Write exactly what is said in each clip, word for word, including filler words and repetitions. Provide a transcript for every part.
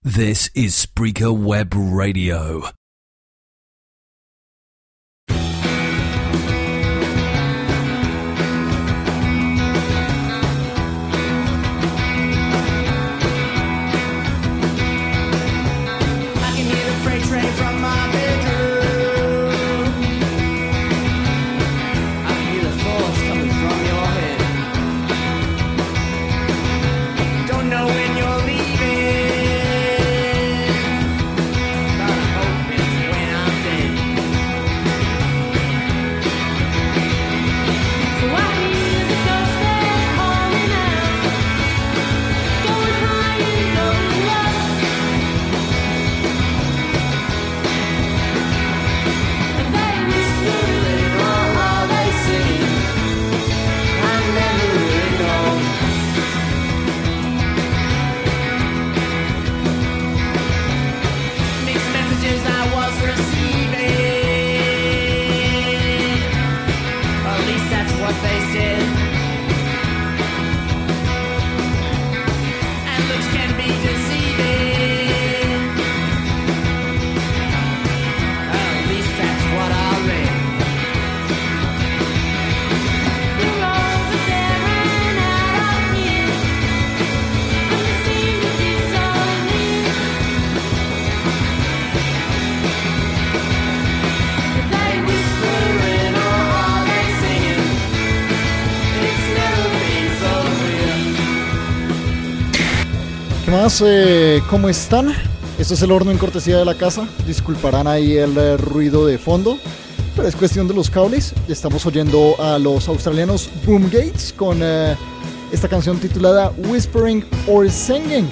This is Spreaker Web Radio. Eh, ¿Cómo están? Esto es el horno en cortesía de la casa. Disculparán ahí el eh, ruido de fondo, pero es cuestión de los cables. Estamos oyendo a los australianos Boomgates con eh, esta canción titulada Whispering or Singing,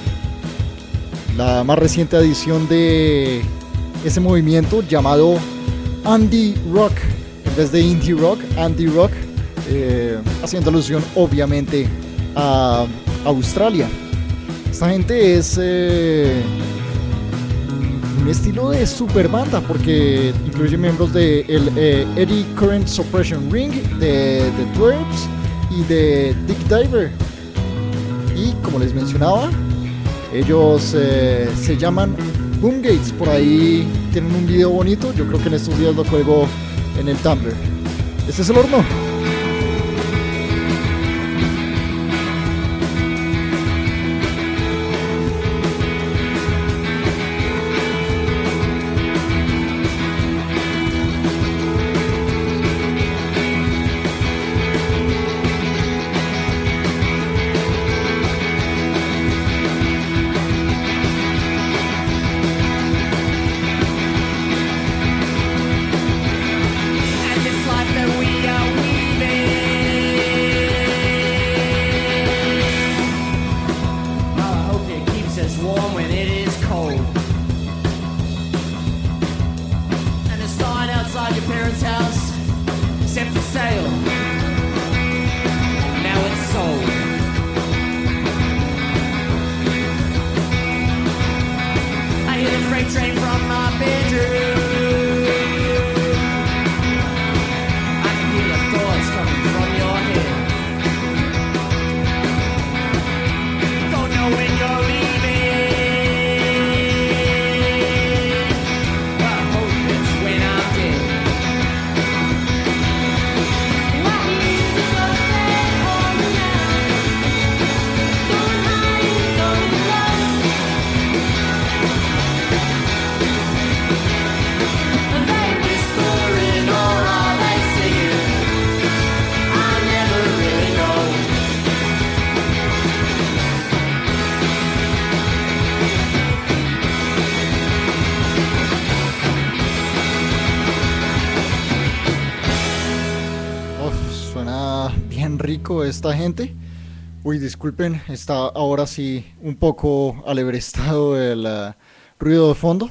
la más reciente edición de ese movimiento llamado Indie Rock. En vez de Indie Rock, Indie Rock, eh, haciendo alusión obviamente a Australia. Esta gente es eh, un estilo de super banda porque incluye miembros de el eh, Eddy Current Suppression Ring, de The Twerps y de Dick Diver. Y como les mencionaba, ellos eh, se llaman Boomgates. Por ahí tienen un video bonito. Yo creo que en estos días lo cuelgo en el Tumblr. Este es el horno. Esta gente, uy, disculpen, está ahora sí un poco alebrestado el uh, ruido de fondo,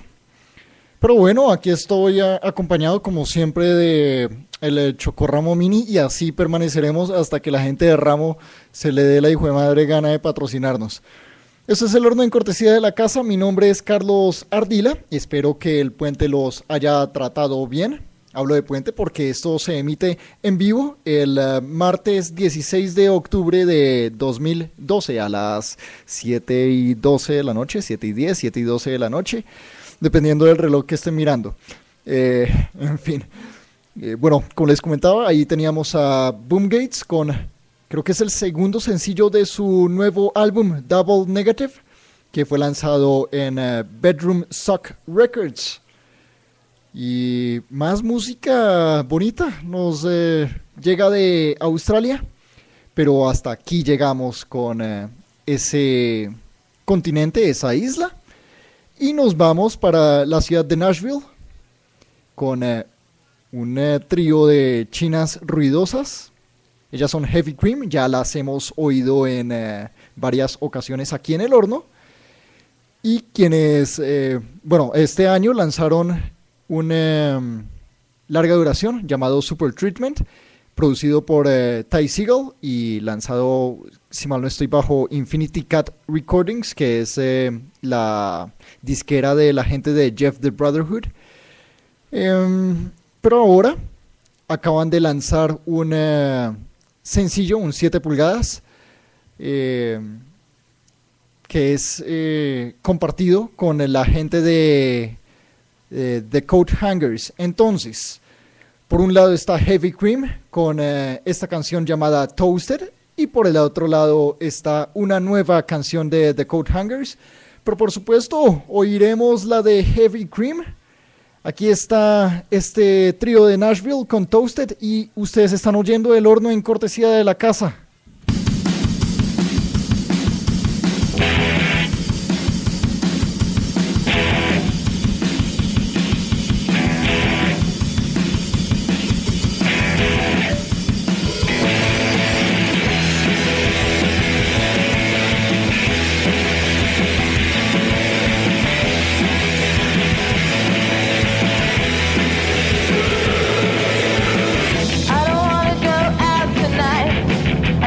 pero bueno, aquí estoy uh, acompañado como siempre de el Chocorramo Mini y así permaneceremos hasta que la gente de Ramo se le dé la hijo de madre gana de patrocinarnos. Este es el horno en cortesía de la casa. Mi nombre es Carlos Ardila y espero que el puente los haya tratado bien. Hablo de puente porque esto se emite en vivo el uh, martes dieciséis de octubre de dos mil doce a las siete y doce de la noche, siete y diez, siete y doce de la noche, dependiendo del reloj que estén mirando. Eh, en fin, eh, bueno, como les comentaba, ahí teníamos a Boomgates con, creo que es el segundo sencillo de su nuevo álbum Double Negative, que fue lanzado en uh, Bedroom Suck Records. Y más música bonita nos eh, llega de Australia, pero hasta aquí llegamos con eh, ese continente, esa isla, y nos vamos para la ciudad de Nashville con eh, un eh, trío de chinas ruidosas. Ellas son Heavy Cream, ya las hemos oído en eh, varias ocasiones aquí en el horno, y quienes, eh, bueno, este año lanzaron una um, larga duración llamado Super Treatment, producido por uh, Ty Segall y lanzado, si mal no estoy, bajo Infinity Cat Recordings, que es uh, la disquera de la gente de Jeff the Brotherhood. Um, pero ahora acaban de lanzar un uh, sencillo, un siete pulgadas, eh, que es eh, compartido con la gente de Eh, The Coat Hangers. Entonces, por un lado está Heavy Cream con eh, esta canción llamada Toasted, y por el otro lado está una nueva canción de The Coat Hangers, pero por supuesto oiremos la de Heavy Cream. Aquí está este trío de Nashville con Toasted, y ustedes están oyendo El Horno en cortesía de la casa. I don't wanna go out tonight.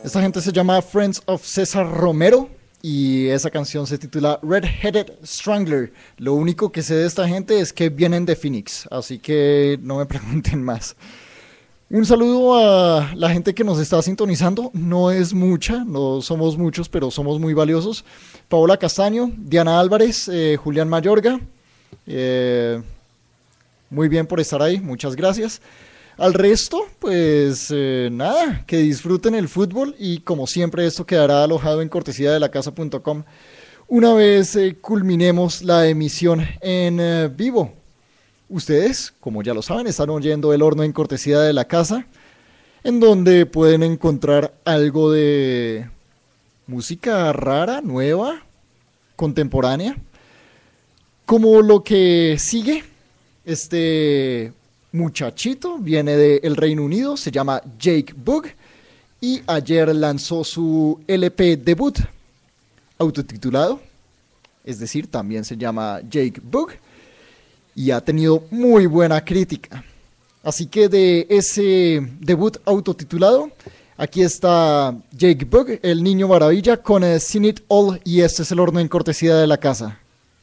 Esta gente se llama Friends of César Romero y esa canción se titula Red-Headed Strangler. Lo único que sé de esta gente es que vienen de Phoenix, así que no me pregunten más. Un saludo a la gente que nos está sintonizando, no es mucha, no somos muchos, pero somos muy valiosos. Paola Castaño, Diana Álvarez, eh, Julián Mayorga, eh, muy bien por estar ahí, muchas gracias. Al resto, pues eh, nada, que disfruten el fútbol y como siempre esto quedará alojado en cortesía de la casa punto com una vez eh, culminemos la emisión en eh, vivo. Ustedes, como ya lo saben, están oyendo El Horno en cortesía de la casa, en donde pueden encontrar algo de música rara, nueva, contemporánea, como lo que sigue. Este muchachito viene del Reino Unido, se llama Jake Bugg y ayer lanzó su L P debut autotitulado, es decir, también se llama Jake Bugg y ha tenido muy buena crítica. Así que de ese debut autotitulado, aquí está Jake Bugg, el niño maravilla, con uh, Seen It All, y este es El Horno en cortesía de la casa.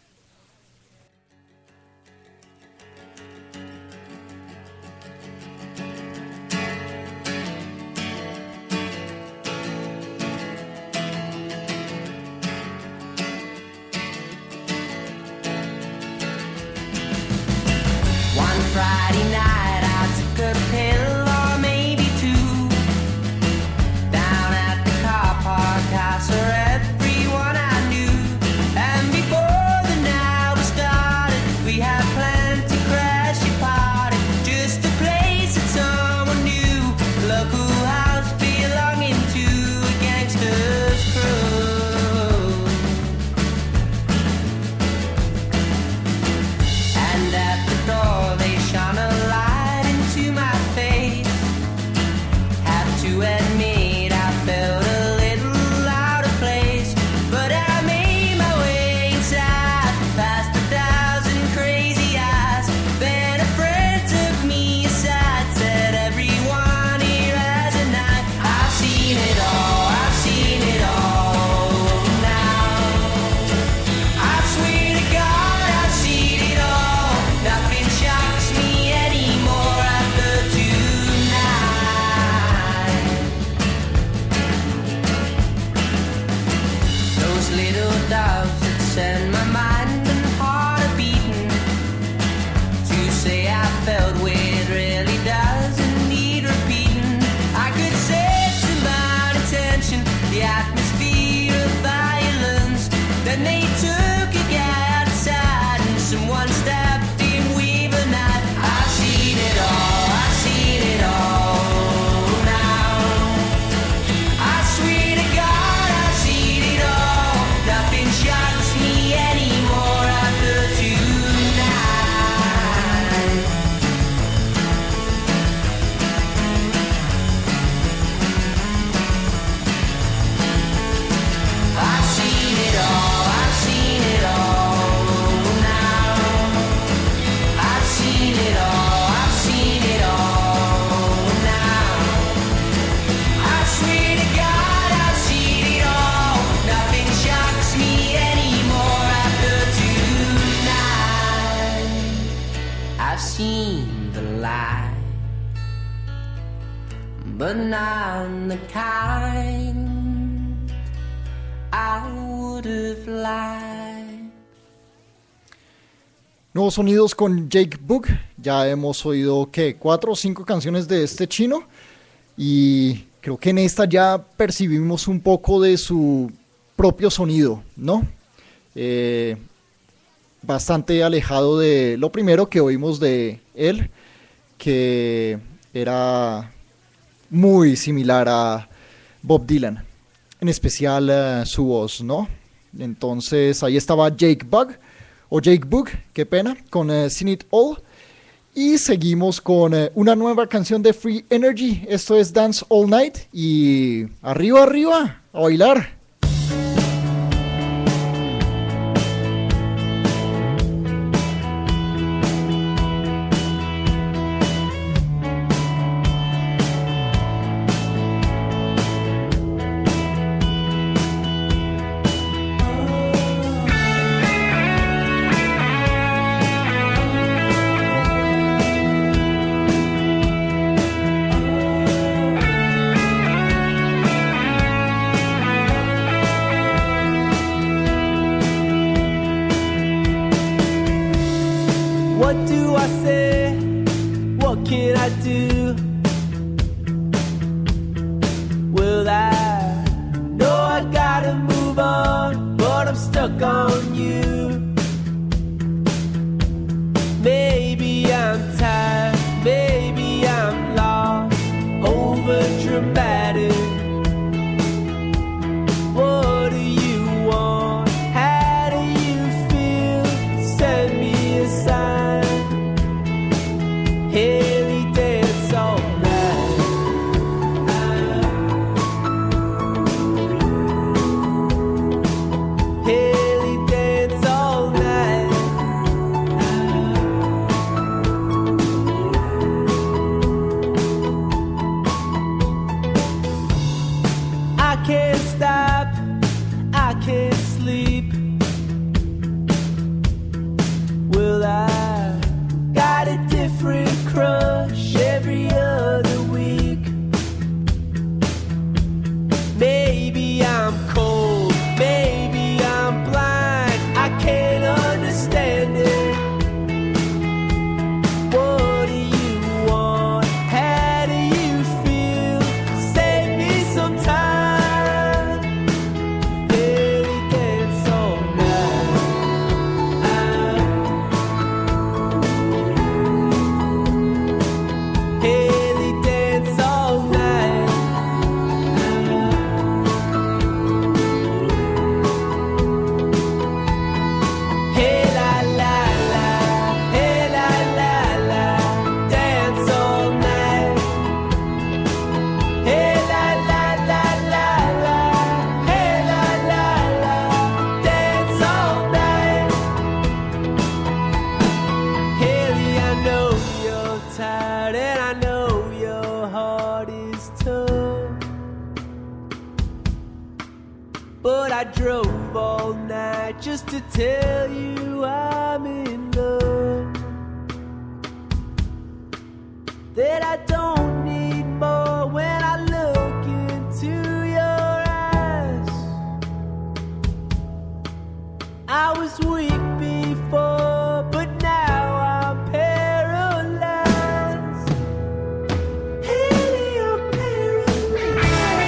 Friday night I took a pill or maybe two. Down at the car park I saw everyone I knew. And before the night was started we had plenty crashy party. Just a place that someone knew. Local house belonging to a gangster's crew. And at the door they shone a light into my face. Have to admit I felt a little out of place, but I made my way inside, past a thousand crazy eyes. Then a friend took me aside, said everyone here has a knife. I've seen it all, I've seen it all now. I swear to God I've seen it all. Nothing shocks me anymore after tonight. Those little doves that send my mind and heart a beating. To say I felt weird really doesn't need repeating. I could sense in my attention the atmosphere of violence. Then they took a guy outside and someone stabbed him with a knife. I've seen it all, I've seen it all now. I swear to God I've seen it all. Nothing shocks me anymore after tonight. I've seen it all, I've seen it all now. I've seen it all, I've seen it all now. I swear to God I've seen it all. Nothing shocks me anymore after tonight. I've seen the light, but not the kind I would have liked. Nuevos sonidos con Jake Bugg. Ya hemos oído, ¿qué? Cuatro o cinco canciones de este chino. Y creo que en esta ya percibimos un poco de su propio sonido, ¿no? Eh, bastante alejado de lo primero que oímos de él, que era muy similar a Bob Dylan. En especial uh, su voz, ¿no? Entonces ahí estaba Jake Bugg, o Jake Bugg, qué pena, con uh, Seen It All. Y seguimos con uh, una nueva canción de Free Energy. Esto es Dance All Night. Y arriba, arriba, a bailar. I do? Well, I know I gotta move on, but I'm stuck on you. Maybe I'm tired, maybe I'm lost, over dramatic. What do you want? How do you feel? Send me a sign. Haley dance all night. Haley dance all night. I can't stop, I can't sleep. Well, I got a different crush every other week. Maybe I'm cold, maybe I'm blind, I can't understand it. What do you want? How do you feel? Save me some time. Haley dance all night. Haley dance all night. Hey la la la, hey la la la, dance all night. Hey la la la la la, hey la la la, dance all night. Haley, I know you're tired and I know your heart is tough, but I drove all night just to tell you I'm in love. That I don't need more when I look into your eyes. I was weak before, but now I'm paralyzed. Haley, I'm paralyzed.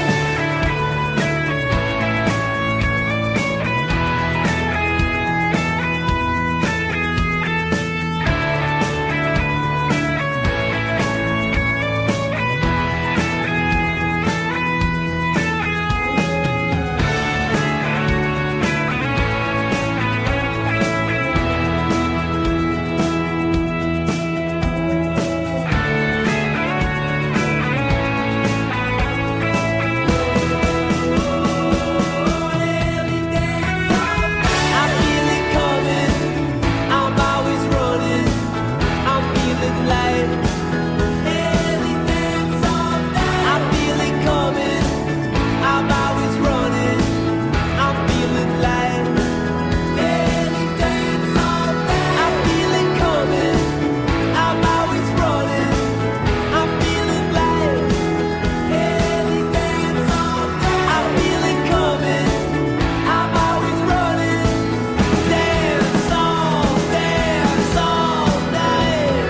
I feel it coming, I'm always running, I'm feeling light. Haley dance all night. I feel it coming, I'm always running, I'm feeling light. Haley dance all night. I feel it coming, I'm always running, I'm feeling light. Haley dance all night. I feel it coming, I'm always running. Dance all, dance all night.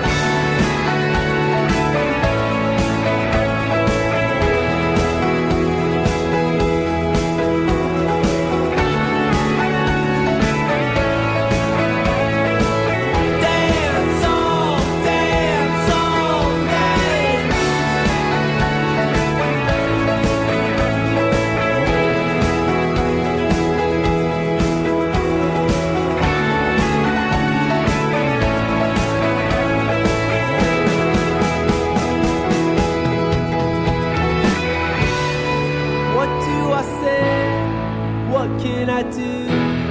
Dance all, dance all night. What do I say? What can I do?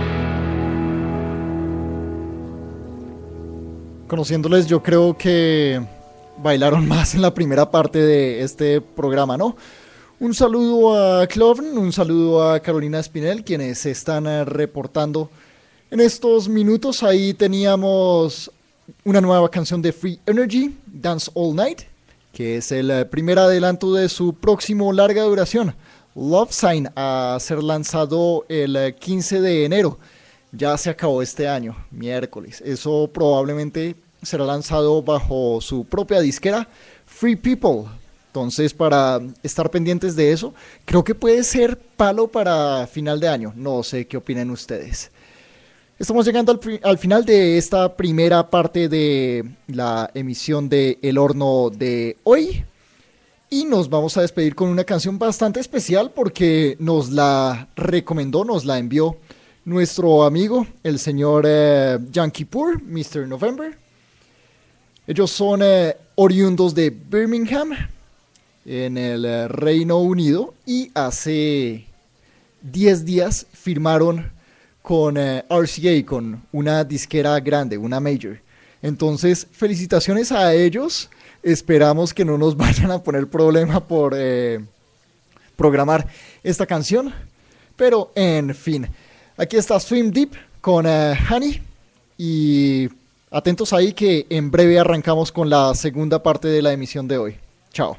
Conociéndoles, yo creo que bailaron más en la primera parte de este programa, ¿no? Un saludo a Cloven, un saludo a Carolina Espinel, quienes se están eh, reportando en estos minutos. Ahí teníamos una nueva canción de Free Energy, Dance All Night, que es el eh, primer adelanto de su próximo larga duración, Love Sign, a ser lanzado el eh, quince de enero. Ya se acabó este año, miércoles. Eso probablemente será lanzado bajo su propia disquera, Free People. Entonces, para estar pendientes de eso, creo que puede ser palo para final de año. No sé qué opinan ustedes. Estamos llegando al, al final de esta primera parte de la emisión de El Horno de hoy. Y nos vamos a despedir con una canción bastante especial porque nos la recomendó, nos la envió nuestro amigo, el señor eh, Yankee Poor, mister November. Ellos son eh, oriundos de Birmingham, en el eh, Reino Unido, y hace diez días firmaron con eh, R C A, con una disquera grande, una major. Entonces, felicitaciones a ellos. Esperamos que no nos vayan a poner problema por eh, programar esta canción. Pero, en fin, aquí está Swim Deep con uh, Honey. Y atentos ahí que en breve arrancamos con la segunda parte de la emisión de hoy. Chao.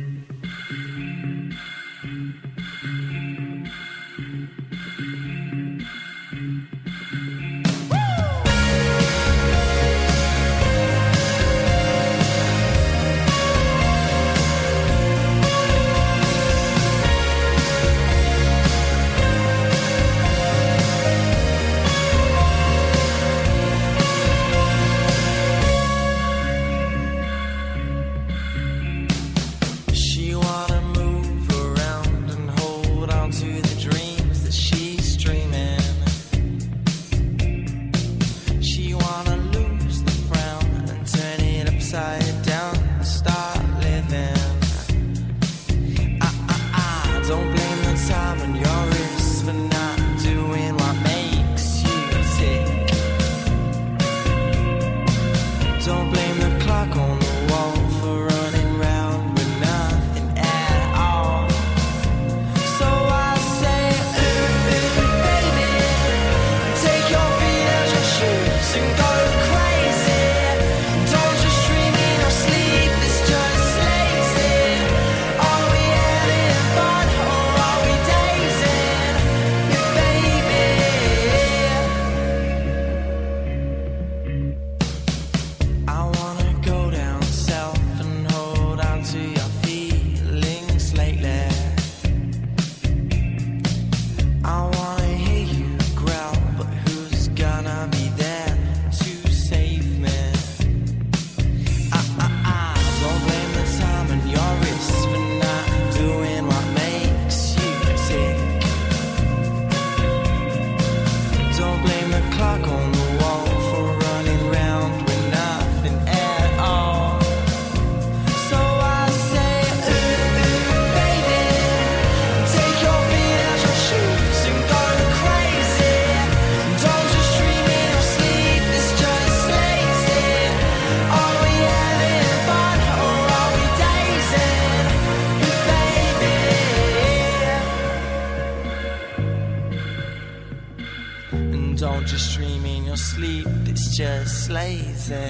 Don't just dream in your sleep, it's just lazy.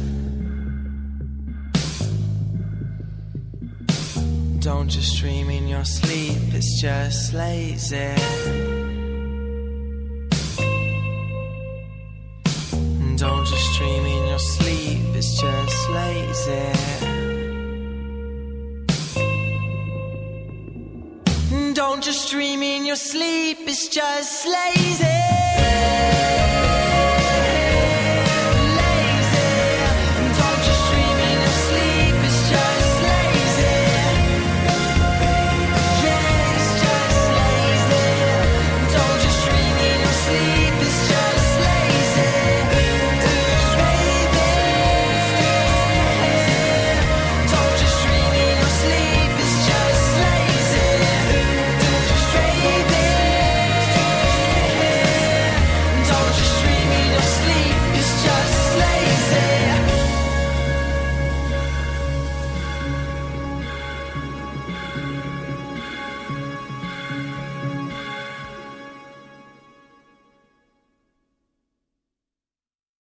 Don't just dream in your sleep, it's just lazy. Don't just dream in your sleep, it's just lazy. Don't just dream in your sleep, it's just lazy.